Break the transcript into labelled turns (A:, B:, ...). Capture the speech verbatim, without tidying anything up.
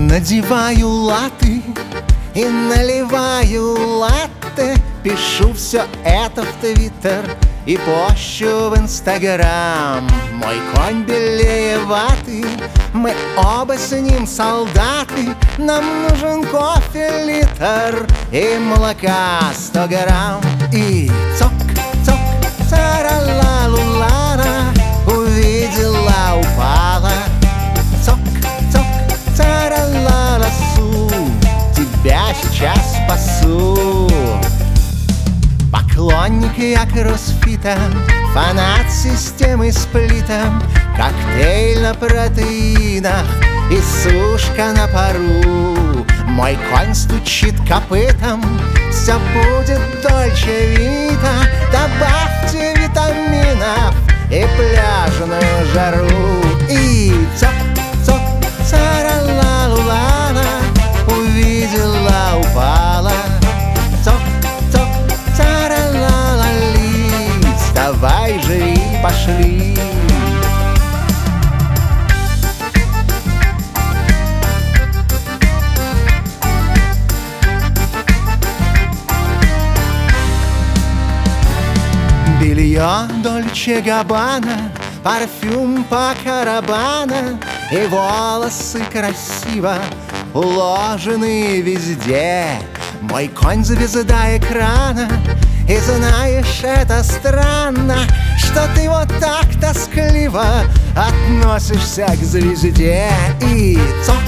A: Надеваю латы и наливаю латте, пишу все это в Твиттер и пощу в Инстаграм. Мой конь белее ваты, мы оба с ним солдаты. Нам нужен кофе литр и молока сто грамм. И цок-цок, цара-ла-лу-лара, увидела, упала. Цок-цок, цара-ла-ла-су, тебя сейчас спасу. Поклонник я кроссфита, фанат системы сплита, коктейль на протеинах и сушка на пару. Мой конь стучит копытом, все будет дольче вита. Добавьте витаминов и пляжную жару. И цок-цок, цара-ла-лу-лара, увидела, упала. Цок-цок, цара-ла-ла-ли, вставай же и пошли. Белье Дольче Габбана, парфюм Пако Раббана, и волосы красиво уложены везде. Мой конь звезда экрана, и знаешь, это странно, что ты вот так тоскливо относишься к звезде. И цок,